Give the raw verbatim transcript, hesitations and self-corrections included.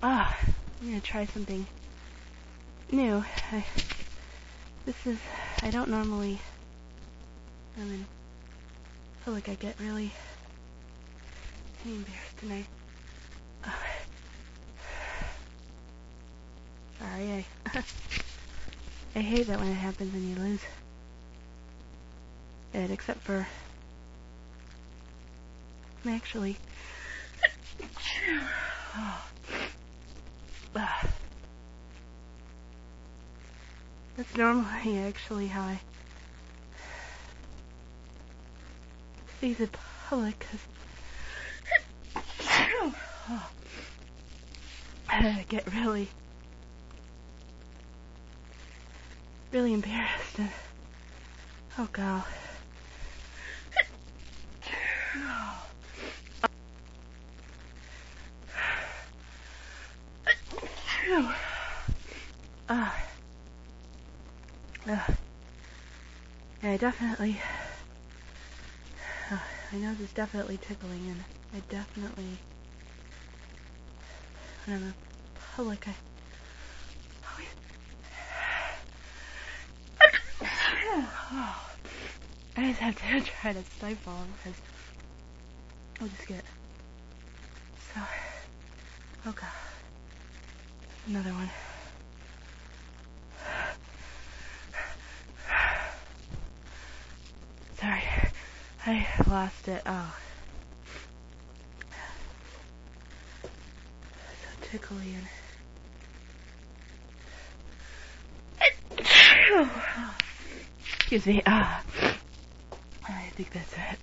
Ah, oh, I'm gonna try something new. I, this is, I don't normally, I mean, I feel like I get really embarrassed and I, oh, sorry, I, I hate that when it happens and you lose it, except for, I'm actually, oh, ah. That's normally actually how I see the public, cause oh, I get really, really embarrassed and, oh god. Uh, uh, yeah, I definitely, uh, my nose is definitely tickling, and I definitely, when I'm in public, I always, oh, I just have to try to stifle because I'll just get so, oh god, another one. Sorry, I lost it. Oh, so tickly and excuse me. Ah, I think that's it.